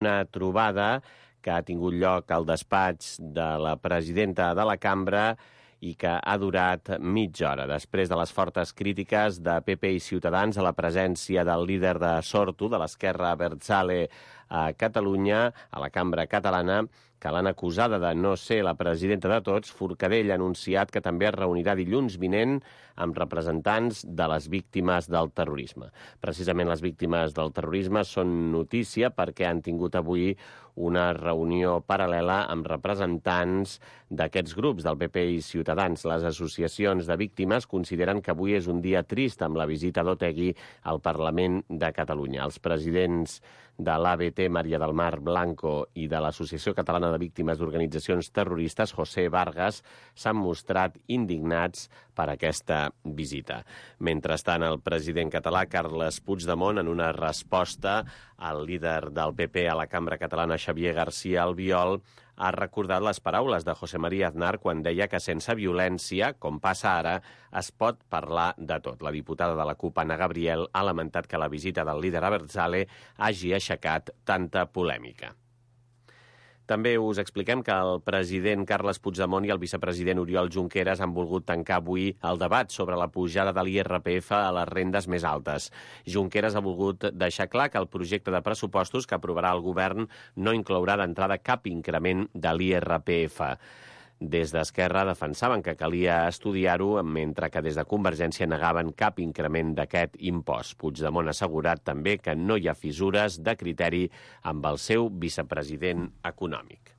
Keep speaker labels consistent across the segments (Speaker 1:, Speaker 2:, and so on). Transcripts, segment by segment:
Speaker 1: Una trobada que ha tingut lloc al despatx de la presidenta de la cambra i que ha durat mitja hora. Després de les fortes crítiques de PP i Ciutadans a la presència del líder de Sortu, de l'esquerra Abertzale a Catalunya, a la cambra catalana, que l'han acusada de no ser la presidenta de tots, Forcadell ha anunciat que també es reunirà dilluns vinent amb representants de les víctimes del terrorisme. Precisament les víctimes del terrorisme són notícia perquè han tingut avui una reunió paral·lela amb representants d'aquests grups, del PP i Ciutadans. Les associacions de víctimes consideren que avui és un dia trist amb la visita d'Otegi al Parlament de Catalunya. Els presidents de l'ABT, Maria del Mar Blanco, i de l'Associació Catalana de Víctimes d'Organitzacions Terroristes, José Vargas, s'han mostrat indignats per aquesta visita. Mentrestant, el president català, Carles Puigdemont, en una resposta al líder del PP a la Cambra Catalana, Xavier García Albiol, ha recordat les paraules de José María Aznar quan deia que sense violència, com passa ara, es pot parlar de tot. La diputada de la CUP, Anna Gabriel, ha lamentat que la visita del líder Abertzale hagi aixecat tanta polèmica. També us expliquem que el president Carles Puigdemont i el vicepresident Oriol Junqueras han volgut tancar avui el debat sobre la pujada de l'IRPF a les rendes més altes. Junqueras ha volgut deixar clar que el projecte de pressupostos que aprovarà el govern no inclourà d'entrada cap increment de l'IRPF. Des d'Esquerra defensaven que calia estudiar-ho, mentre que des de Convergència negaven cap increment d'aquest impost. Puigdemont ha assegurat també que no hi ha fissures de criteri amb el seu vicepresident econòmic.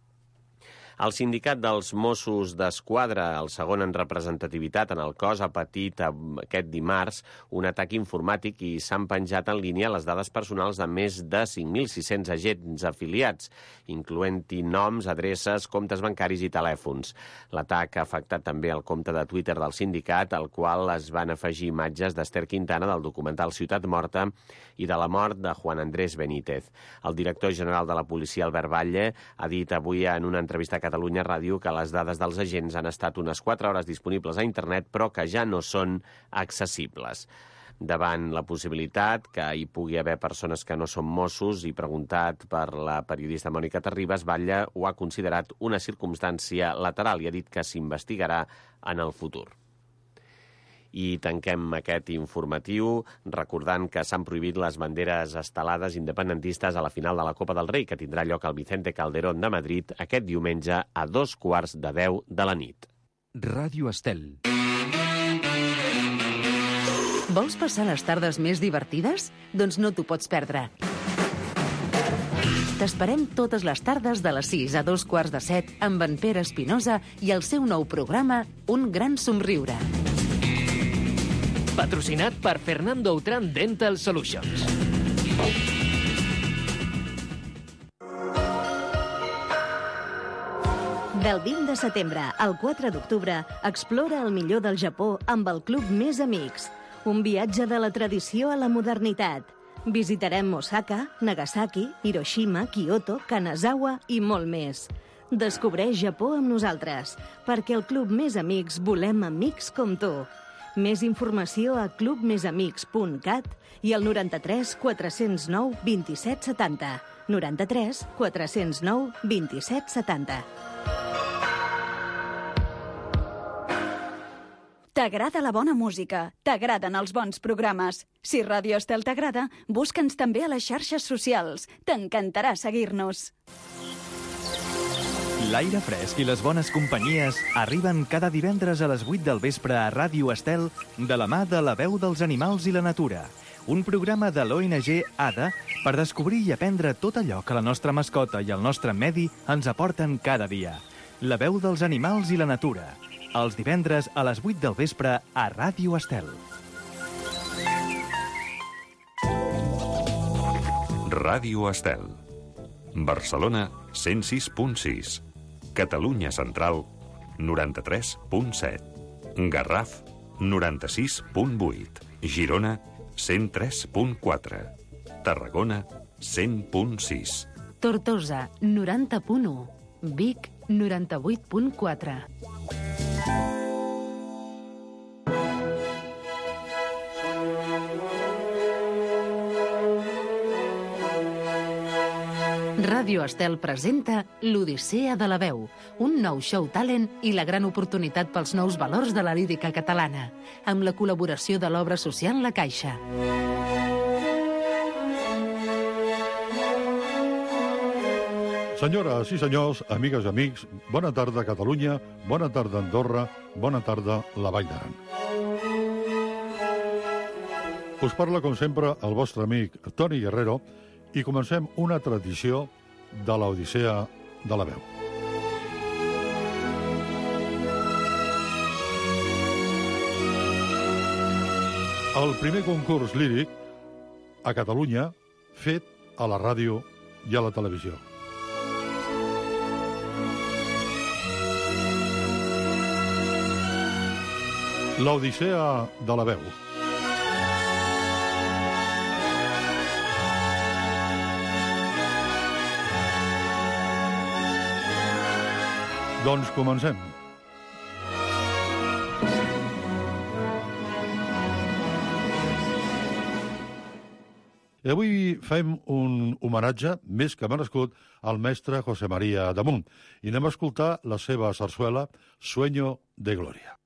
Speaker 1: El sindicat dels Mossos d'Esquadra, el segon en representativitat en el cos, ha patit aquest dimarts un atac informàtic i s'han penjat en línia les dades personals de més de 5.600 agents afiliats, incloent-hi noms, adreces, comptes bancaris i telèfons. L'atac ha afectat també el compte de Twitter del sindicat, al qual es van afegir imatges d'Ester Quintana del documental Ciutat Morta i de la mort de Juan Andrés Benítez. El director general de la policia, Albert Batlle, ha dit avui en una entrevista a Catalunya Ràdio que les dades dels agents han estat unes 4 hores disponibles a internet, però que ja no són accessibles. Davant la possibilitat que hi pugui haver persones que no són Mossos i preguntat per la periodista Mònica Terribas, Batlle ho ha considerat una circumstància lateral i ha dit que s'investigarà en el futur. I tanquem aquest informatiu recordant que s'han prohibit les banderes estelades independentistes a la final de la Copa del Rei, que tindrà lloc al Vicente Calderón de Madrid aquest diumenge a 9:15 de la nit.
Speaker 2: Ràdio Estel.
Speaker 3: Vols passar les tardes més divertides? Doncs no t'ho pots perdre. T'esperem totes les tardes de les 6 a 6:15 amb en Pere Espinosa i el seu nou programa Un gran somriure.
Speaker 4: Patrocinat per Fernando Outram Dental Solutions.
Speaker 5: Del 20 de setembre al 4 d'octubre, explora el millor del Japó amb el Club Més Amics. Un viatge de la tradició a la modernitat. Visitarem Osaka, Nagasaki, Hiroshima, Kyoto, Kanazawa i molt més. Descobreix Japó amb nosaltres, perquè al Club Més Amics volem amics com tu. Més informació a clubmesamics.cat i al 93 409 27 70. 93 409 27 70.
Speaker 6: T'agrada la bona música? T'agraden els bons programes? Si Ràdio Estel t'agrada, busca'ns també a les xarxes socials. T'encantarà seguir-nos.
Speaker 2: L'aire fresc i les bones companyies arriben cada divendres a les 8 del vespre a Ràdio Estel de la mà de La Veu dels Animals i la Natura, un programa de l'ONG ADA per descobrir i aprendre tot allò que la nostra mascota i el nostre medi ens aporten cada dia. La Veu dels Animals i la Natura, els divendres a les 8 del vespre a Ràdio Estel.
Speaker 7: Ràdio Estel. Barcelona 106.6. Catalunya Central 93.7. Garraf 96.8. Girona 103.4. Tarragona 100.6.
Speaker 3: Tortosa 90.1. Vic 98.4. Ràdio Estel presenta l'Odissea de la veu, un nou show talent i la gran oportunitat pels nous valors de la lírica catalana, amb la col·laboració de l'obra social La Caixa.
Speaker 8: Senyores i senyors, amigues i amics, bona tarda Catalunya, bona tarda Andorra, bona tarda la Vall d'Aran. Us parla, com sempre, el vostre amic Toni Guerrero i comencem una tradició de l'Odissea de la veu. El primer concurs líric a Catalunya fet a la ràdio i a la televisió. L'Odissea de la veu. Doncs comencem. I avui fem un homenatge més que merescut al mestre José María Damunt i anem a escoltar la seva sarsuela Sueño de Gloria.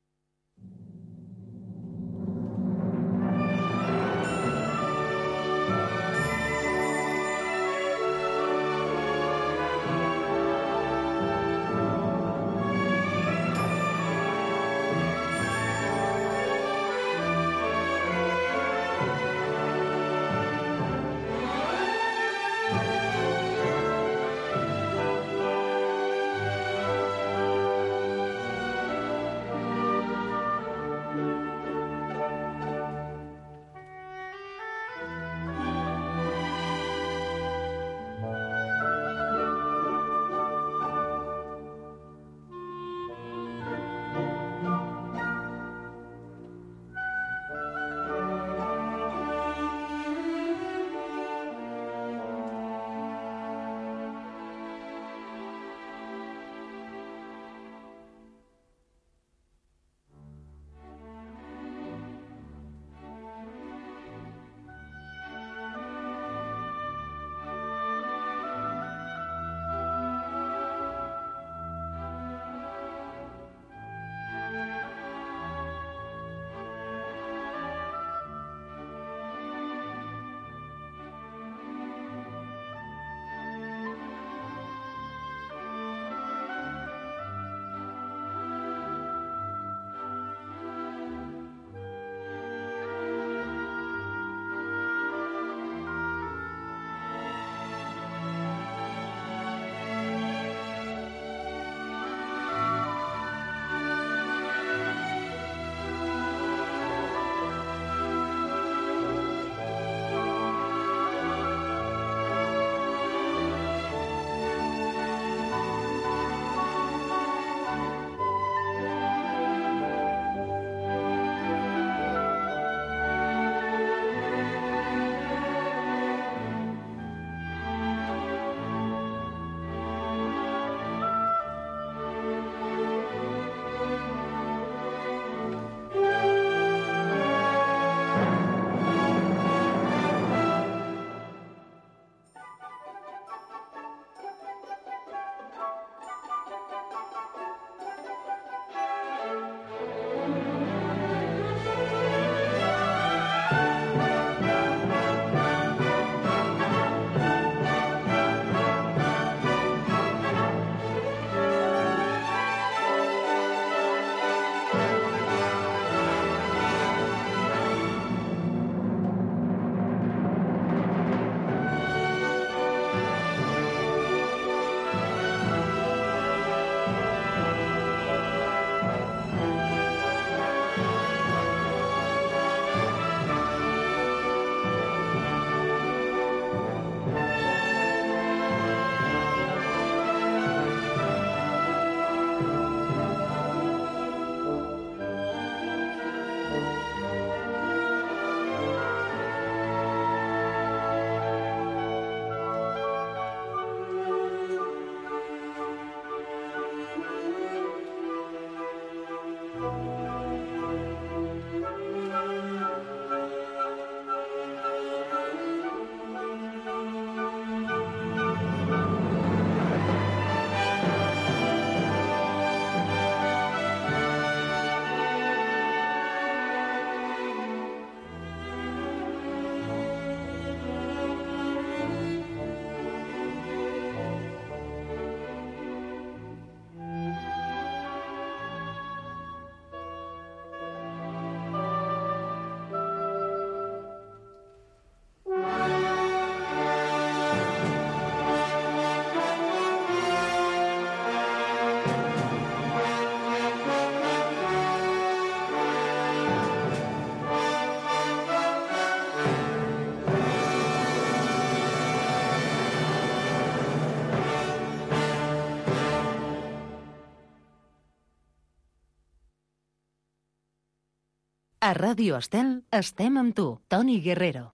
Speaker 3: A Ràdio Estel estem amb tu, Toni Guerrero.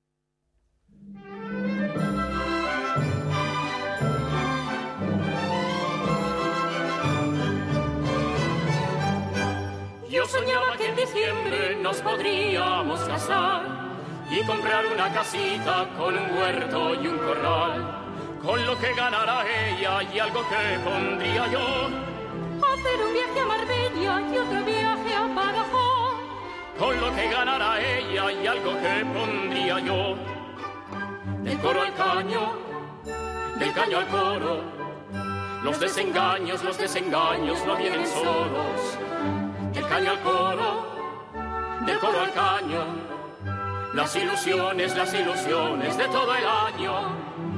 Speaker 9: Yo soñaba que en diciembre nos podríamos casar y comprar una casita con un huerto y un corral, con lo que ganara ella y algo que pondría yo.
Speaker 10: Hacer un viaje a Marbella y otro viaje a Badajoz,
Speaker 9: con lo que ganara ella y algo que pondría yo. Del coro al caño, del caño al coro, los desengaños no vienen solos. Del caño al coro, del coro al caño, las ilusiones de todo el año.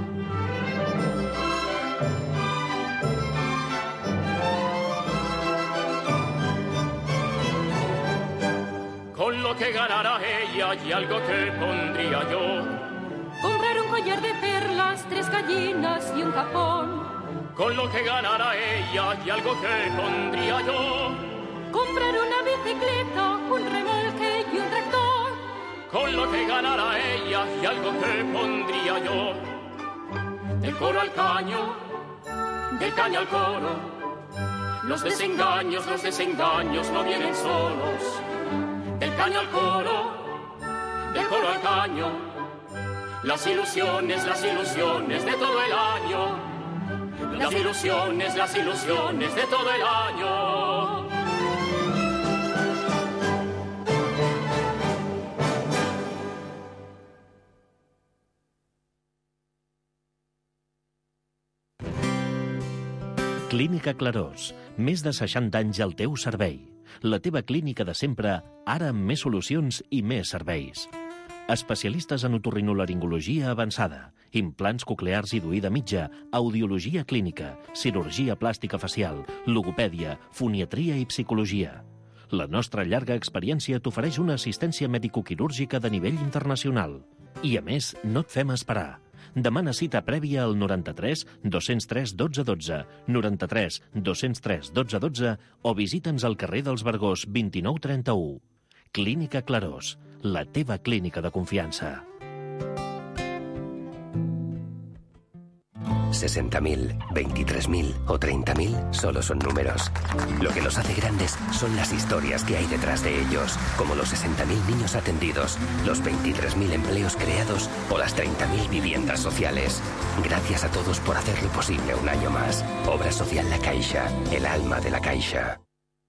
Speaker 9: Con lo que ganara ella y algo que pondría yo.
Speaker 10: Comprar un collar de perlas, 3 gallinas y un capón.
Speaker 9: Con lo que ganara ella y algo que pondría yo.
Speaker 10: Comprar una bicicleta, un remolque y un tractor.
Speaker 9: Con lo que ganara ella y algo que pondría yo. Del coro al caño, del caño al coro, los desengaños no vienen solos. Del caño al coro, del coro al caño, las ilusiones de todo el año. Las ilusiones de todo el año.
Speaker 11: Clínica Clarós, més de 60 anys al teu servei. La teva clínica de sempre, ara amb més solucions i més serveis. Especialistes en otorrinolaringologia avançada, implants coclears i d'oïda mitja, audiologia clínica, cirurgia plàstica facial, logopèdia, foniatria i psicologia. La nostra llarga experiència t'ofereix una assistència mèdico-quirúrgica de nivell internacional. I a més, no et fem esperar. Demana cita prèvia al 93 203 12 12, 93 203 12 12 o visita'ns al carrer dels Vergós 29 31. Clínica Clarós, la teva clínica de confiança.
Speaker 12: 60.000, 23.000 o 30.000 solo son números. Lo que los hace grandes son las historias que hay detrás de ellos, como los 60.000 niños atendidos, los 23.000 empleos creados o las 30.000 viviendas sociales. Gracias a todos por hacerlo posible un año más. Obra Social La Caixa, el alma de la Caixa.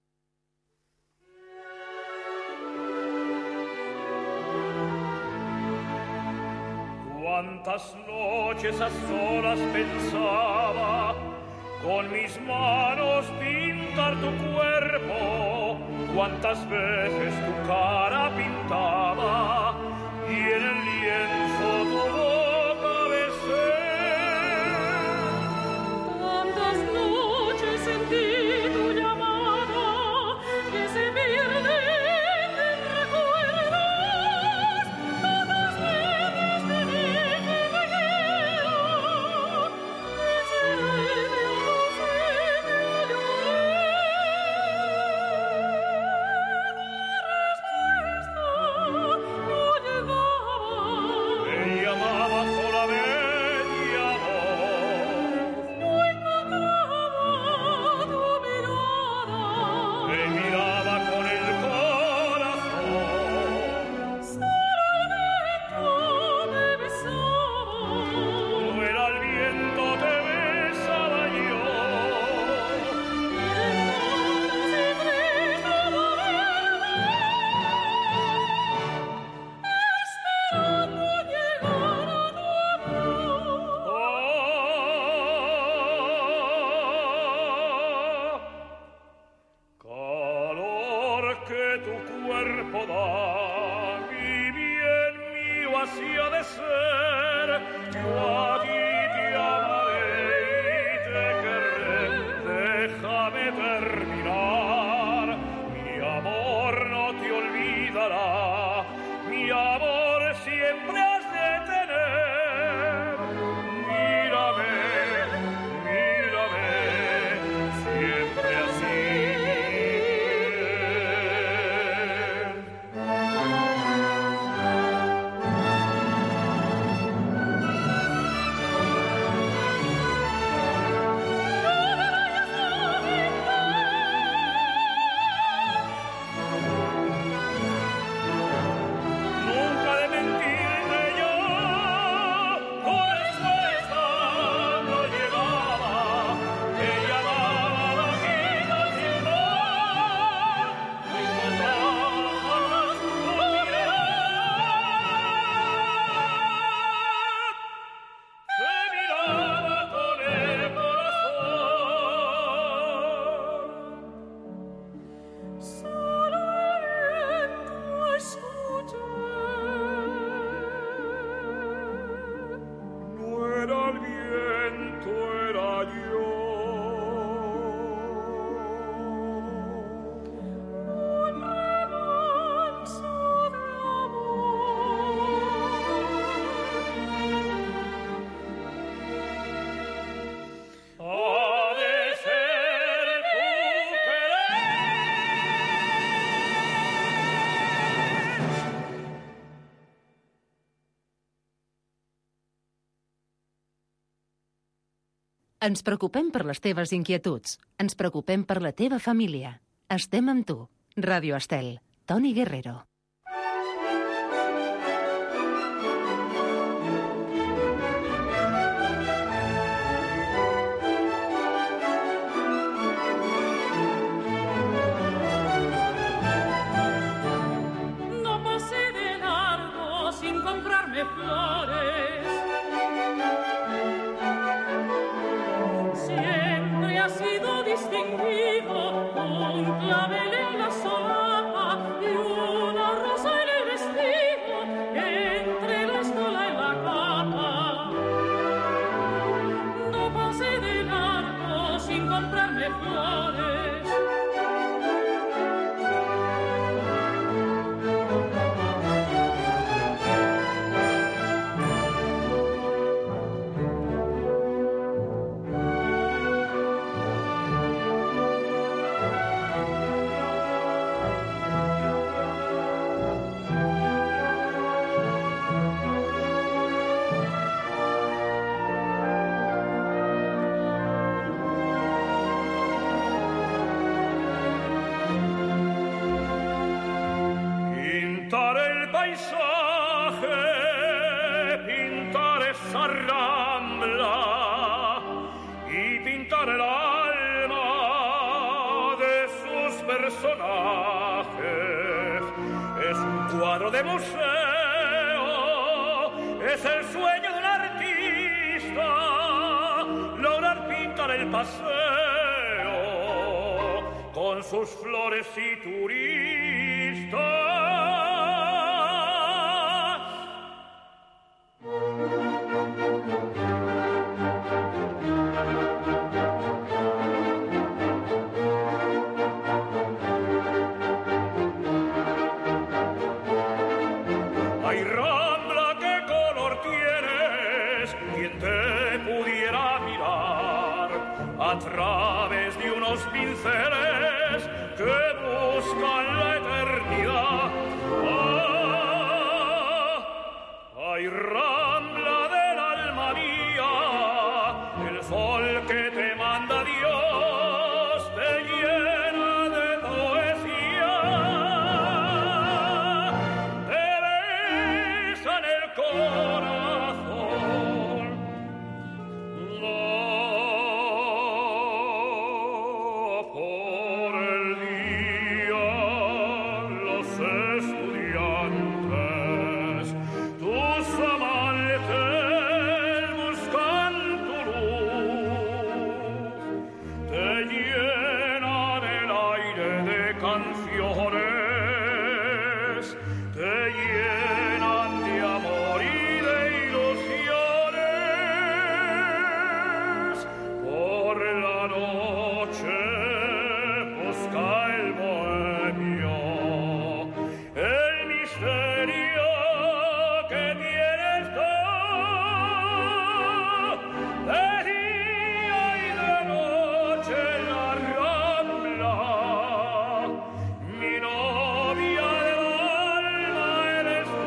Speaker 9: Cuántas noches a solas pensaba con mis manos pintar tu cuerpo, cuántas veces tu cara pintaba y en el lienzo tu boca besé.
Speaker 10: Tantas noches sentí tu llamada que se pierde.
Speaker 9: Siempre así.
Speaker 3: Ens preocupem per les teves inquietuds. Ens preocupem per la teva família. Estem amb tu. Ràdio Estel. Toni Guerrero.
Speaker 10: No pasé de largo sin comprarme flores. Siempre ha sido distinguido un clavel en la solapa y una rosa en el vestido, entre la estola y la capa. No pasé de largo sin comprarme flores.
Speaker 9: Pintar el paisaje, pintar esa rambla y pintar el alma de sus personajes. Es un cuadro de museo, es el sueño de un artista, lograr pintar el paseo con sus flores y turistas. Ay, Rambla, ¿qué color tienes? ¿Quién te pudiera mirar a través de unos pinceles que buscan la eternidad? Ay, Rambla del alma mía, el sol que te manda Dios te llena de poesía, te besa en el corazón. Por el día los estudiantes, tus amantes buscan tu luz, te llenan el aire de canciones, te llenan de amor y de ilusiones. Por la noche busca el bohemio el misterio que tienes tú. De día y de noche la Rambla, mi novia del alma eres tú.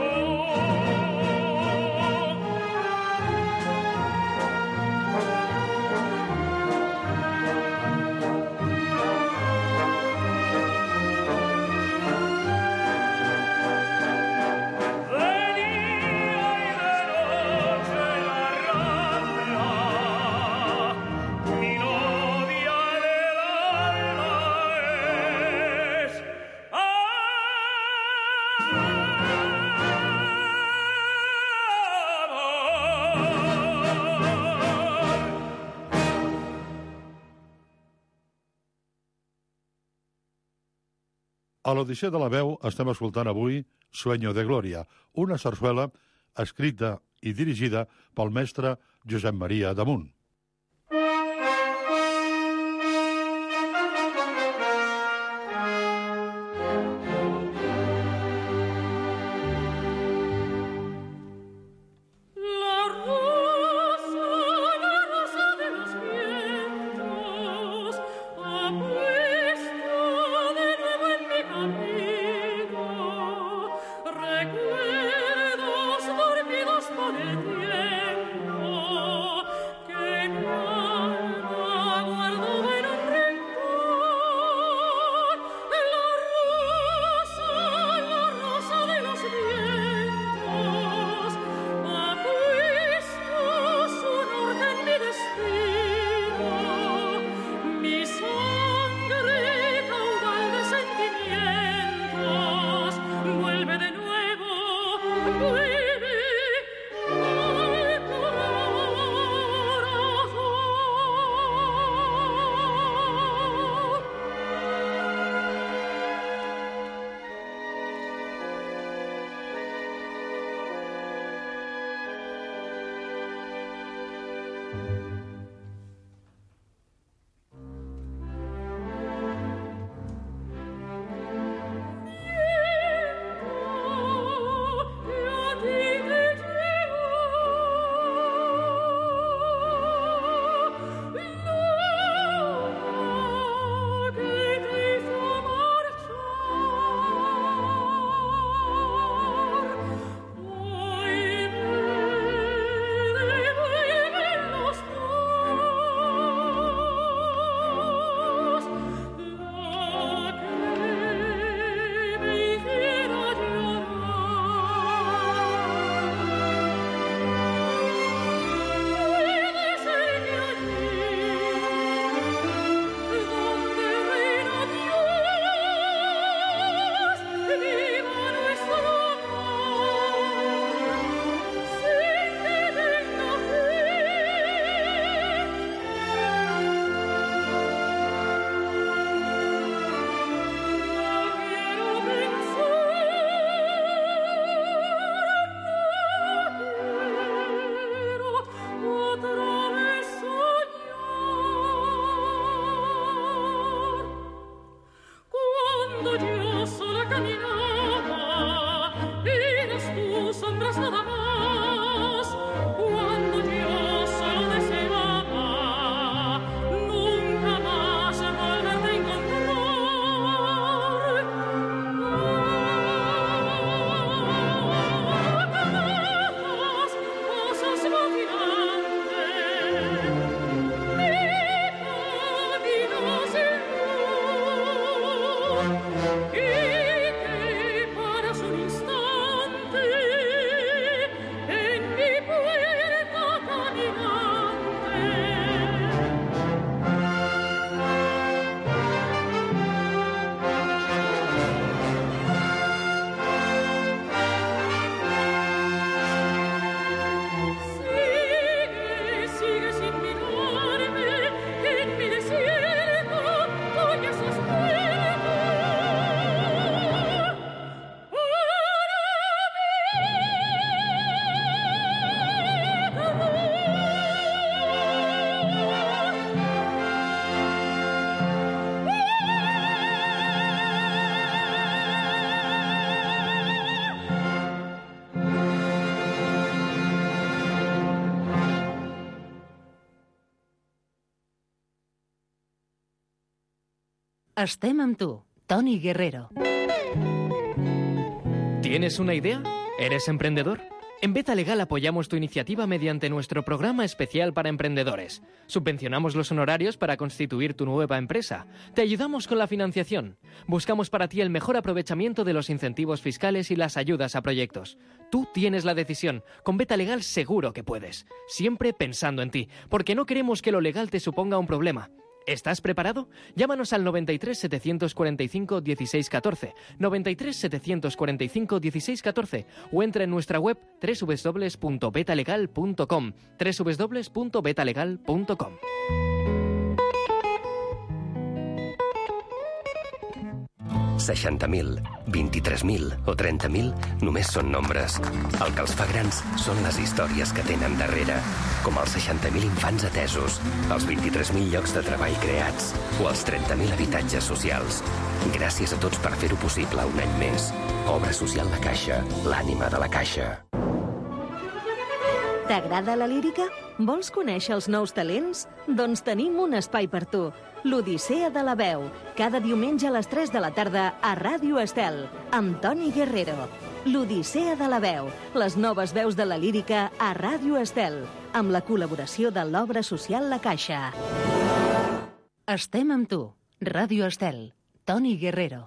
Speaker 9: De día y de noche la Rambla, mi novia del alma es
Speaker 8: A l'Odissea de la Veu estem escoltant avui Sueño de Gloria, una sarsuela escrita i dirigida pel mestre Josep Maria Damunt.
Speaker 10: La rosa de los vientos ha puesto de nuevo en mi camino recuerdos dormidos por el tiempo que
Speaker 3: Estem amb tu, Toni Guerrero.
Speaker 4: ¿Tienes una idea? ¿Eres emprendedor? En Beta Legal apoyamos tu iniciativa mediante nuestro programa especial para emprendedores. Subvencionamos los honorarios para constituir tu nueva empresa. Te ayudamos con la financiación. Buscamos para ti el mejor aprovechamiento de los incentivos fiscales y las ayudas a proyectos. Tú tienes la decisión. Con Beta Legal seguro que puedes. Siempre pensando en ti, porque no queremos que lo legal te suponga un problema. ¿Estás preparado? Llámanos al 93 745 1614, 93 745 1614 o entra en nuestra web www.betalegal.com, www.betalegal.com.
Speaker 12: 60.000, 23.000 o 30.000 només són nombres. El que els fa grans són les històries que tenen darrere, com els 60.000 infants atesos, els 23.000 llocs de treball creats o els 30.000 habitatges socials. Gràcies a tots per fer-ho possible un any més. Obra Social La Caixa, l'ànima de la Caixa.
Speaker 5: T'agrada la lírica? Vols conèixer els nous talents? Doncs tenim un espai per tu. L'Odissea de la Veu, cada diumenge a les 3 de la tarda a Ràdio Estel, amb Toni Guerrero. L'Odissea de la Veu, les noves veus de la lírica a Ràdio Estel, amb la col·laboració de l'Obra Social La Caixa.
Speaker 3: Estem amb tu, Ràdio Estel, Toni Guerrero.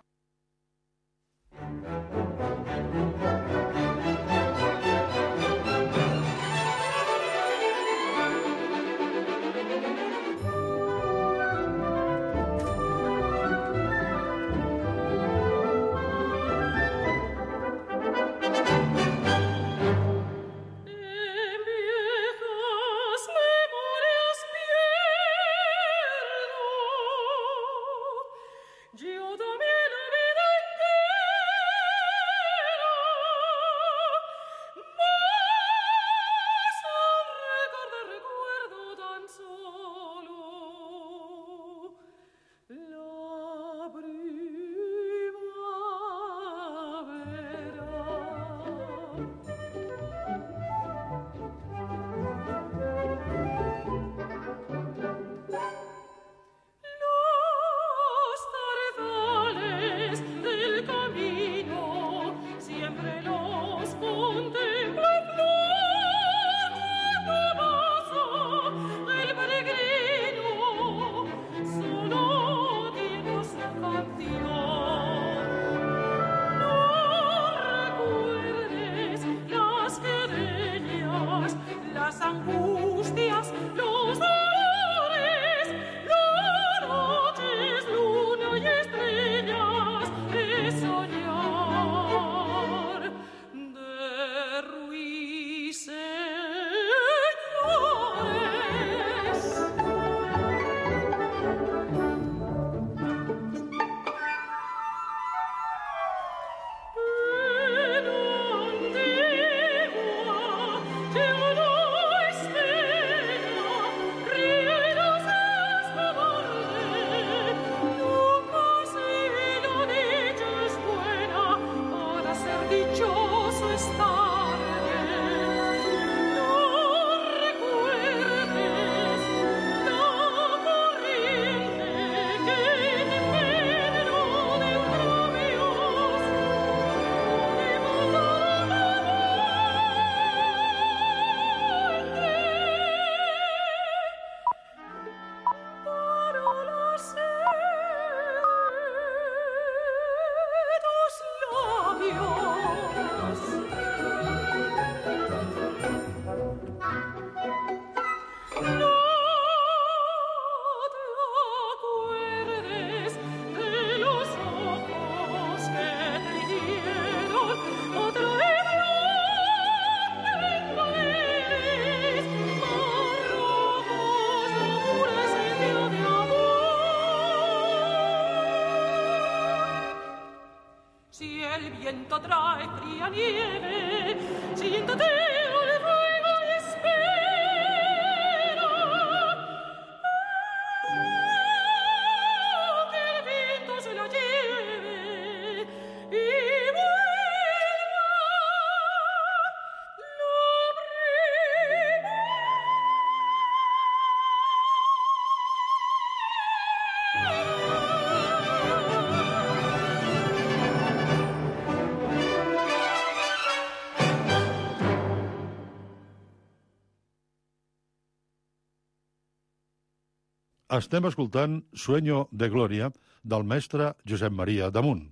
Speaker 8: Estem escoltant Sueño de Gloria del mestre Josep Maria Damunt.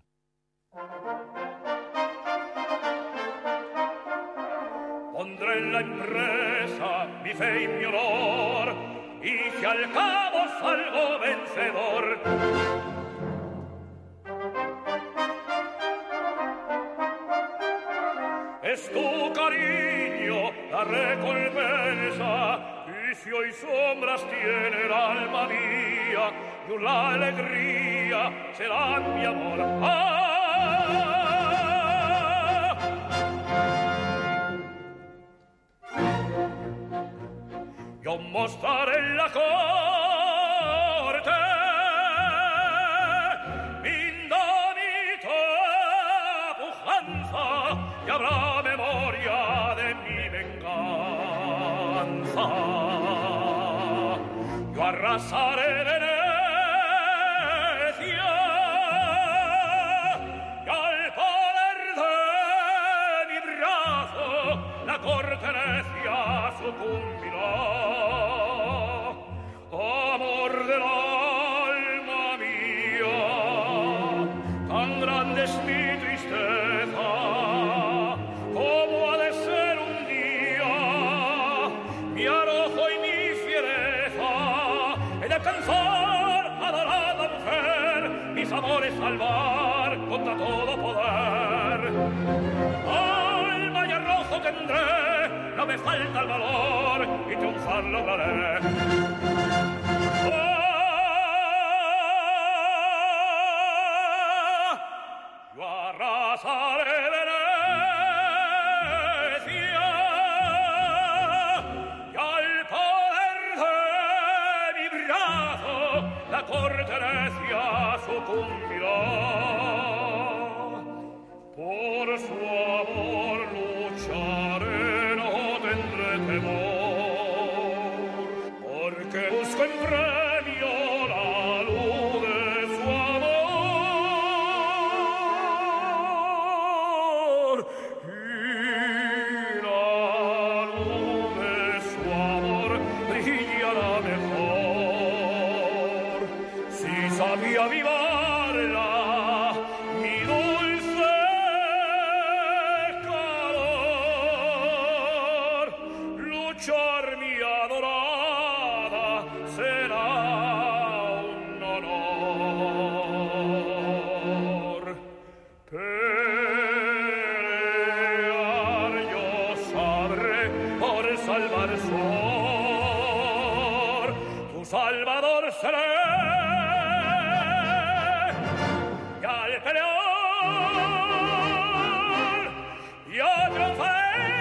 Speaker 13: Pondré en la empresa mi fe y mi honor, y si al cabo salgo vencedor, es tu cariño la recompensa, y si hoy sombras tiene el alma mía, y la alegría será mi amor. Yo mostraré en la corte mi indómita pujanza, y habrá memoria de mi venganza. Yo arrasaré Venecia, y al poder de mi brazo la corte necia sucumbirá. Amor del alma mía, tan grande es mi tristeza, como ha de ser un día mi arrojo y mi fiereza. He de alcanzar, adorada mujer, mis amores salvar contra todo poder. Alma y arrojo tendré, no me falta el valor, y triunfar lograré. Yo arrasaré Venecia, y al poder de mi brazo la corte necia sucumbirá. Por su amor lucharé, no tendré temor, porque busco en premio la luz de su amor, y la luz de su amor brillará mejor si sabía avivarla mi dulce calor. Luchar mi adorada será un honor. Pelear yo sabré por salvar su honor, tu salvador seré, y al pelear yo triunfaré.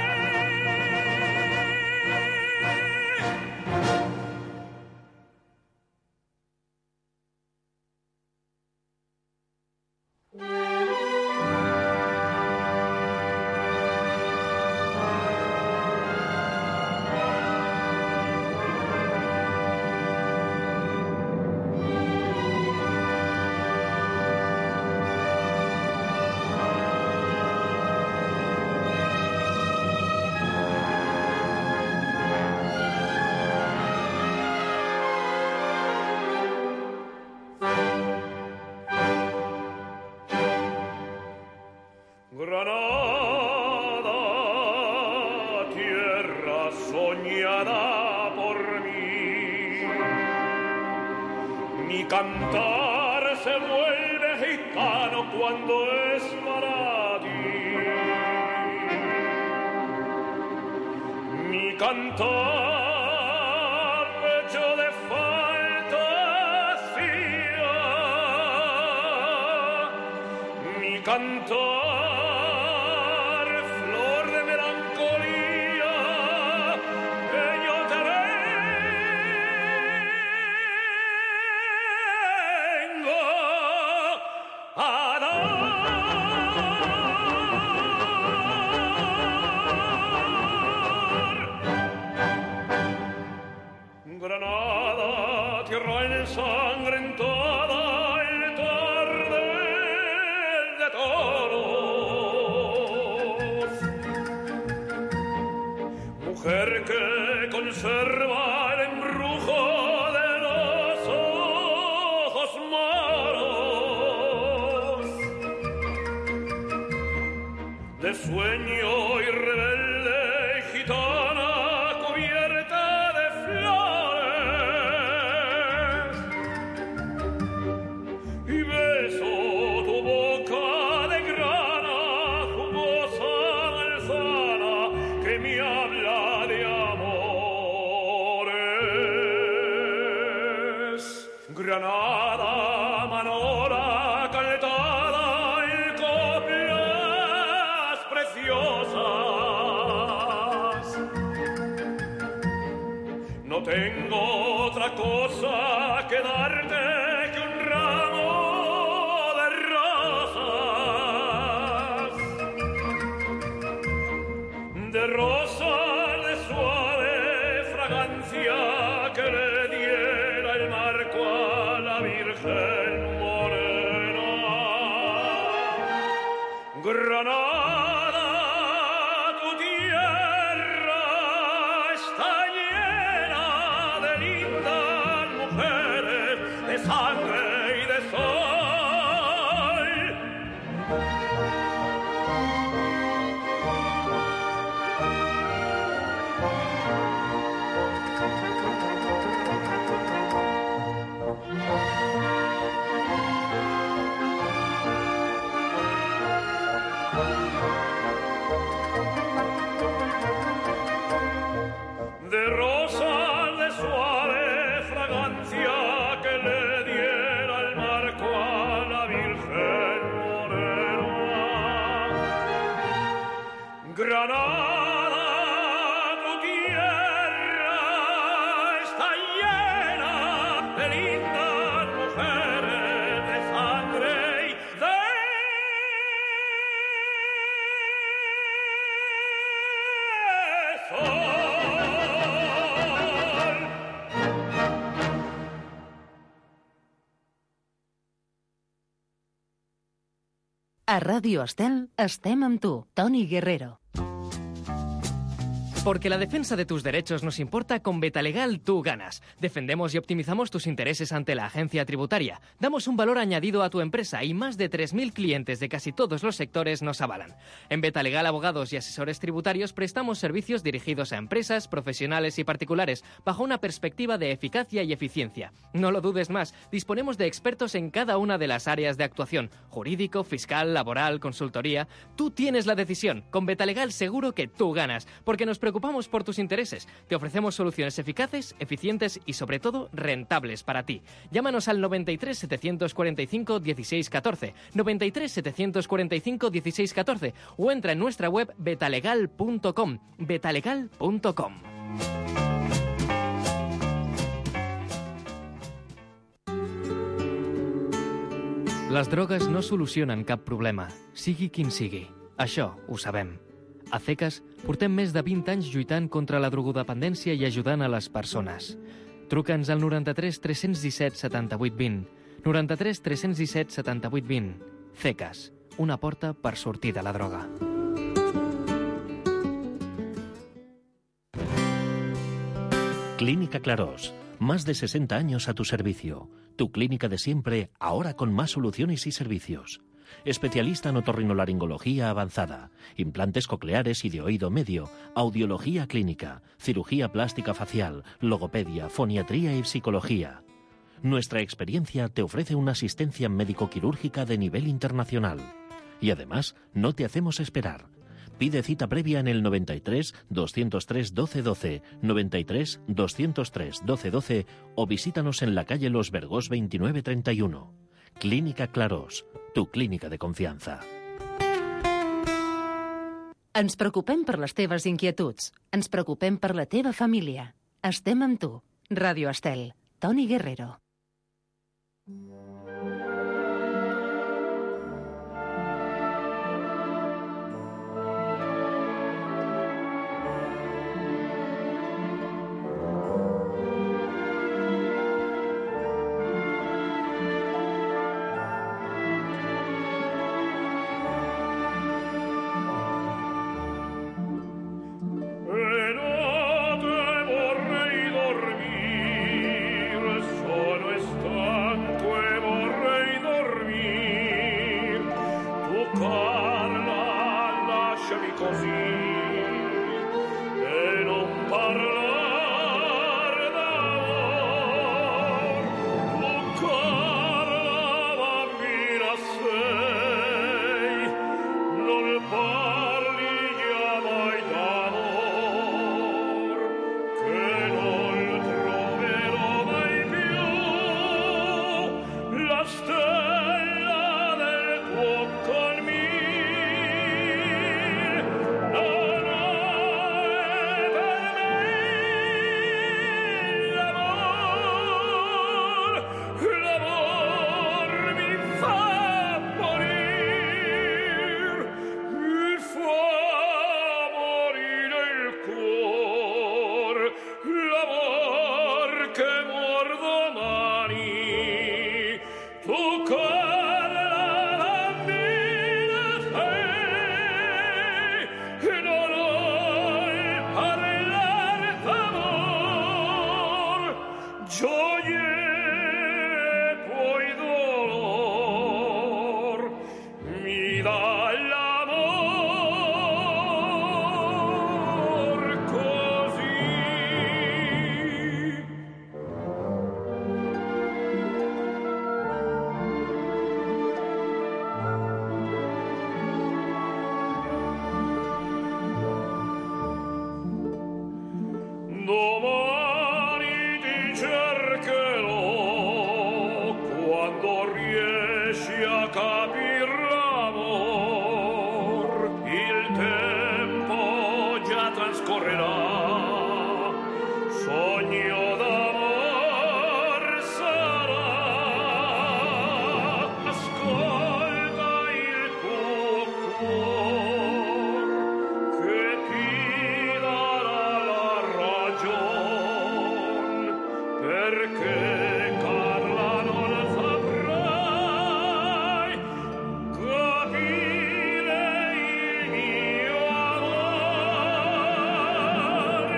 Speaker 13: Granada, tierra soñada por mí, mi cantar se vuelve gitano cuando es para ti. Mi cantar hecho de fantasía, mi cantar flor de melancolía, que yo tengo a dar. Granada, tierra ensangrentada, altar de toros, mujer que conserva el embrujo de los de sueño y rebelde gitana cubierta de flores, y beso tu boca de grana, jugosa manzana que me habla de amores. Granada, Manora, cantada en coplas preciosas. No tengo otra cosa que darte que un ramo de rosas, de rosas de suave fragancia que le diera el marco a la Virgen morena. Granada, tu tierra está llena de lindas mujeres, de sangre y de sol. De rosas de suave fragancia que le diera el marco a la Virgen morena. Granada, tu tierra está llena de lindas mujeres, de sangre y de sol.
Speaker 3: A Ràdio Estel estem amb tu, Toni Guerrero.
Speaker 4: Porque la defensa de tus derechos nos importa, con Betalegal tú ganas. Defendemos y optimizamos tus intereses ante la agencia tributaria. Damos un valor añadido a tu empresa y más de 3.000 clientes de casi todos los sectores nos avalan. En Betalegal Abogados y Asesores Tributarios prestamos servicios dirigidos a empresas, profesionales y particulares bajo una perspectiva de eficacia y eficiencia. No lo dudes más, disponemos de expertos en cada una de las áreas de actuación: jurídico, fiscal, laboral, consultoría. Tú tienes la decisión. Con Betalegal seguro que tú ganas, porque nos preocupamos por tus intereses. Te ofrecemos soluciones eficaces, eficientes y, sobre todo, rentables para ti. Llámanos al 93 745 16 14, 93 745 16 14 o entra en nuestra web betalegal.com, betalegal.com. Les drogues no solucionen cap problema, sigui quin sigui. Això ho sabem. A CECAS portem més de 20 anys lluitant contra la drogodependència i ajudant a les persones. Truca'ns al 93 317 78 20. 93 317 78 20. CECAS, una porta per sortir de la droga.
Speaker 11: Clínica Clarós. Más de 60 años a tu servicio. Tu clínica de siempre, ahora con más soluciones y servicios. Especialista en otorrinolaringología avanzada, implantes cocleares y de oído medio, audiología clínica, cirugía plástica facial, logopedia, foniatría y psicología. Nuestra experiencia te ofrece una asistencia médico-quirúrgica de nivel internacional. Y además, no te hacemos esperar. Pide cita previa en el 93 203 12 12, 93 203 12 12 o visítanos en la calle Los Vergós 2931. Clínica Clarós, tu clínica de confiança.
Speaker 3: Ens preocupem per les teves inquietuds. Ens preocupem per la teva família. Estem amb tu. Ràdio Estel. Toni Guerrero.
Speaker 13: E no te vorrei dormir, stella del tuo conmir. L'amor mi fa morir, mi fa morire il cuor, l'amor che muor domani. Tu cara la mia sei, non vuoi parlare d'amor, gioie poi dolor, mi dà l'amor così. Domani ti cercherò quando riesci a capir l'amor, il tempo già trascorrerà, sogno d'amor sarà. Ascolta il tuo cuor che ti darà la ragion, perché Carla non saprai capire il mio amore.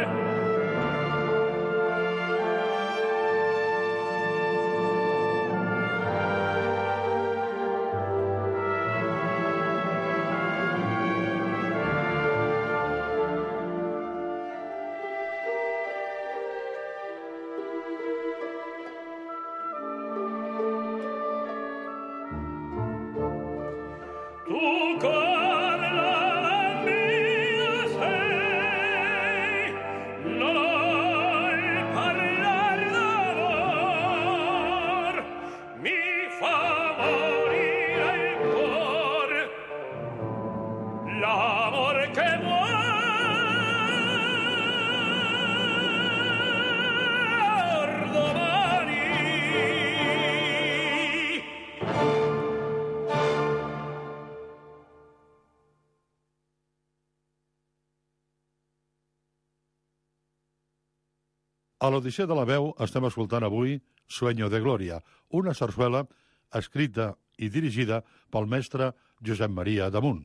Speaker 13: Tu Carla la mia sei, non vuoi parlar d'amor, mi fa morire il cuor, l'amor che muor domani.
Speaker 8: A l'Odissea de la Veu estem escoltant avui Sueño de Gloria, una sarsuela escrita i dirigida pel mestre Josep Maria Damunt.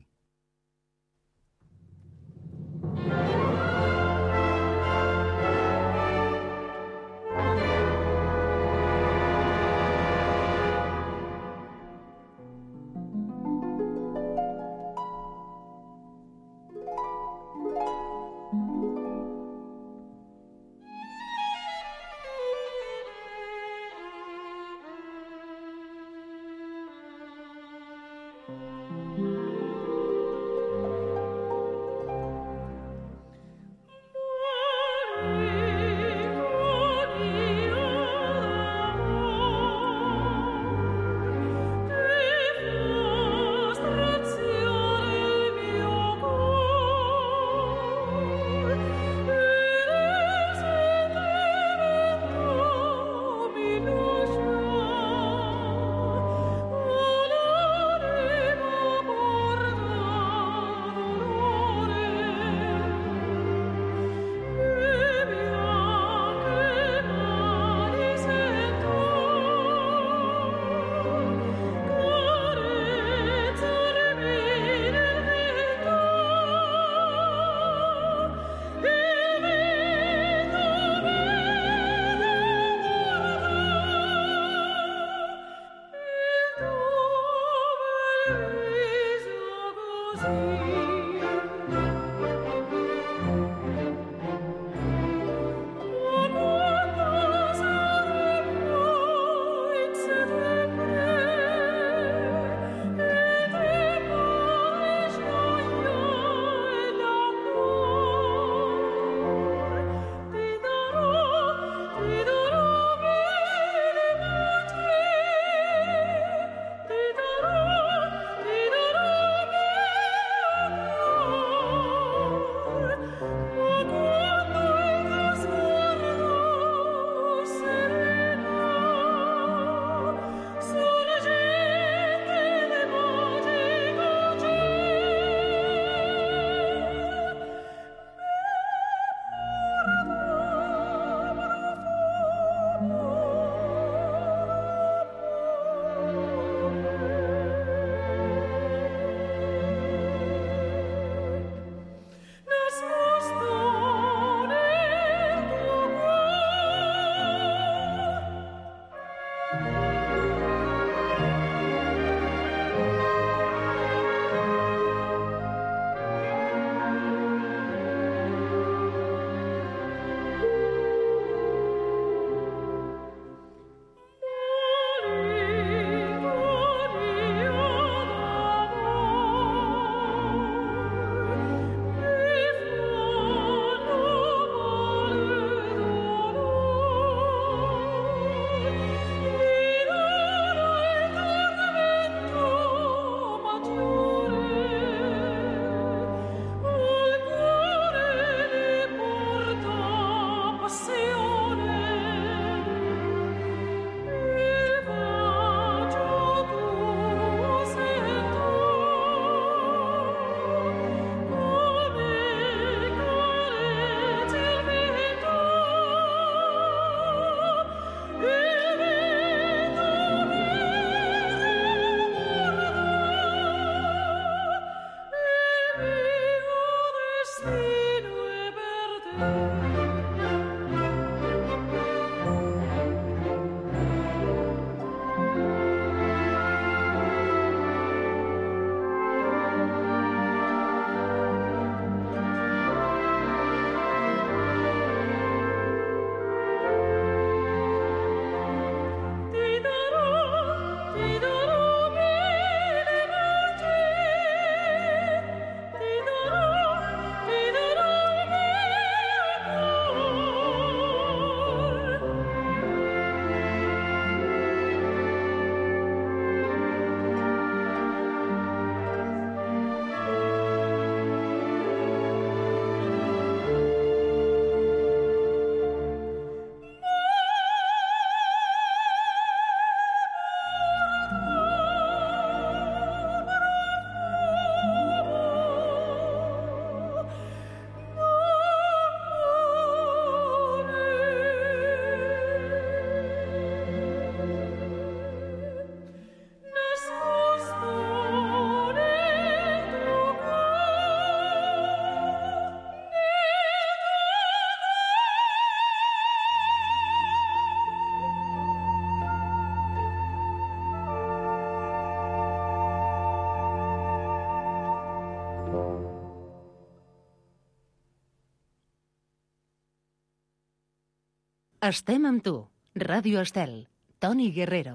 Speaker 3: Estem amb tu. Ràdio Estel. Toni Guerrero.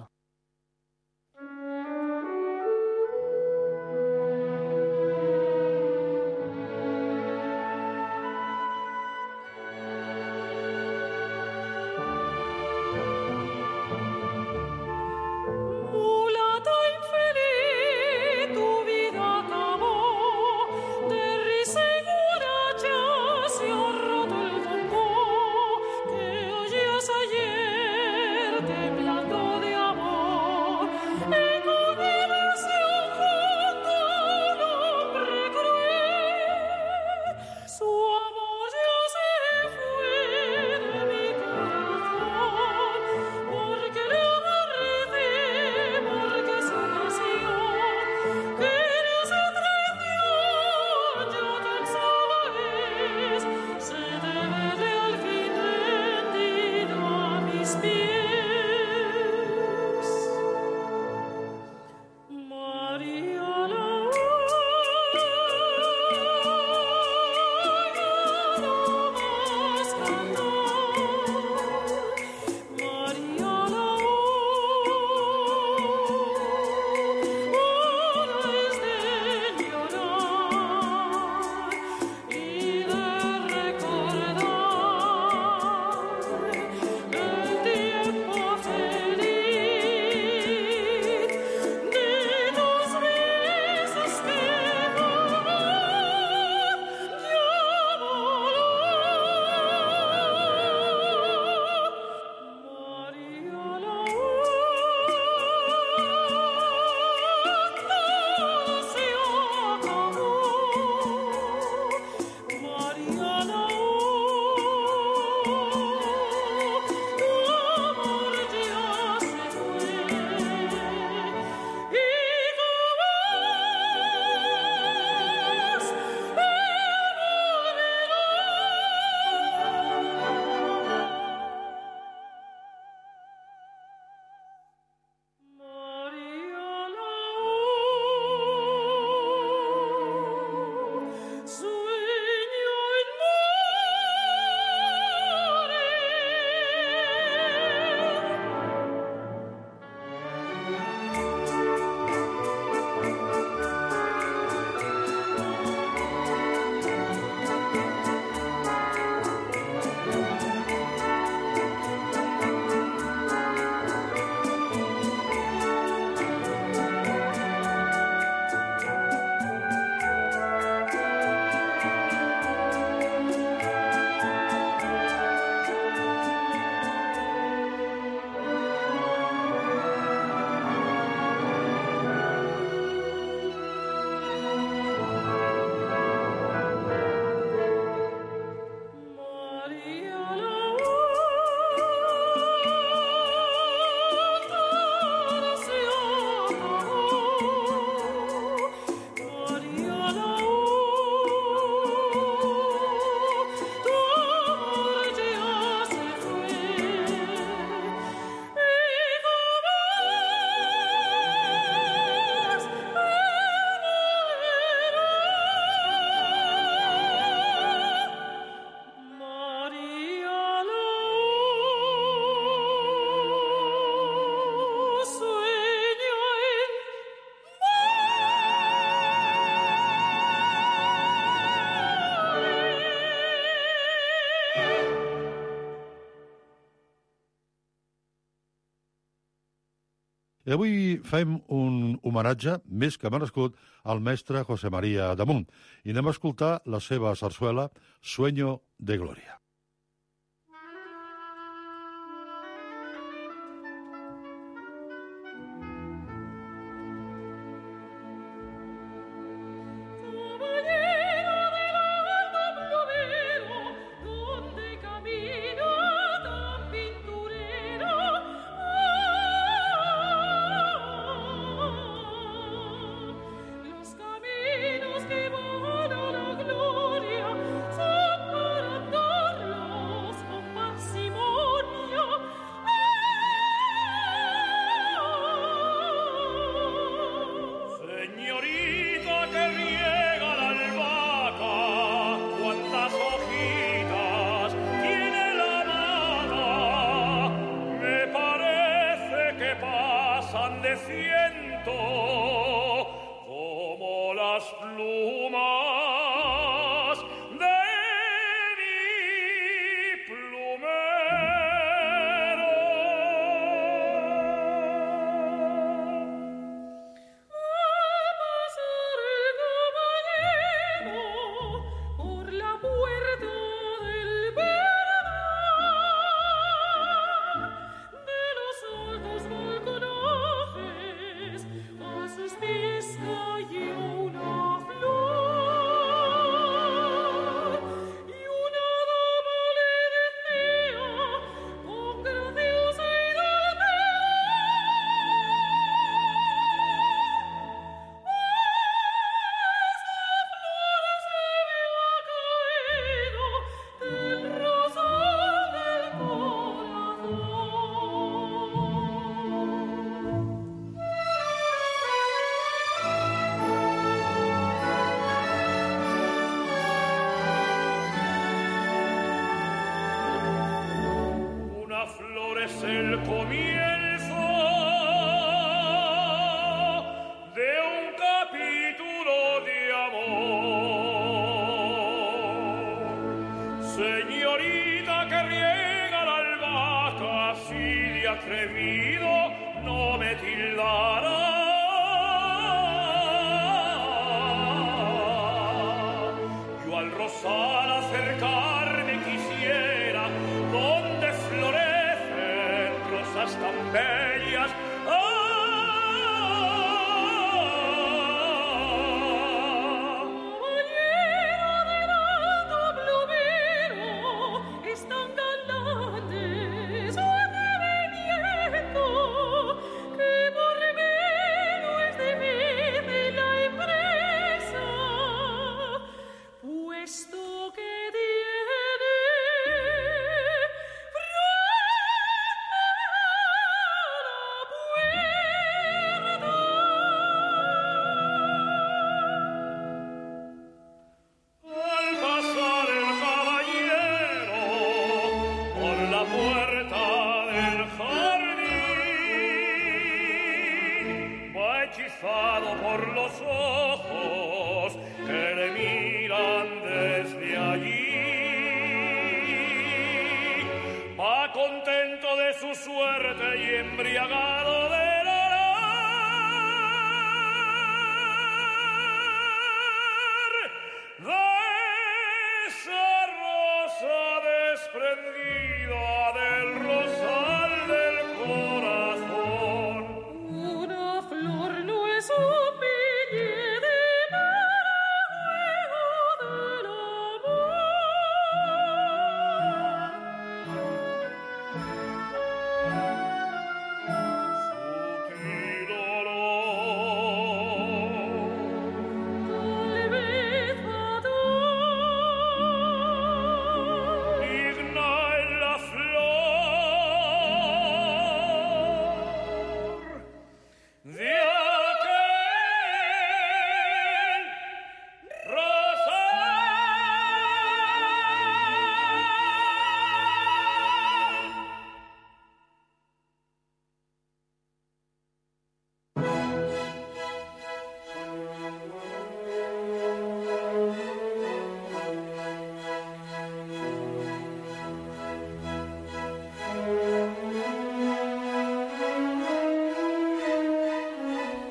Speaker 10: Temblando de amor.
Speaker 8: I avui fem un homenatge, més que merescut, al mestre José María Damunt. I anem a escoltar la seva sarsuela, Sueño de Gloria.
Speaker 13: Por los ojos que le miran desde allí, va contento de su suerte y embriagado de esa rosa desprendida del rosal del corazón.
Speaker 10: Una flor no es un billete para juego del amor.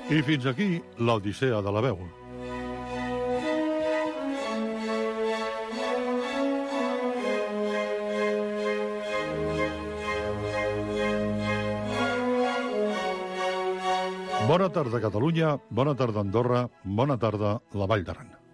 Speaker 8: I fins aquí l'Odissea de la veu. Bona tarda, Catalunya, bona tarda, Andorra, bona tarda, la Vall d'Aran.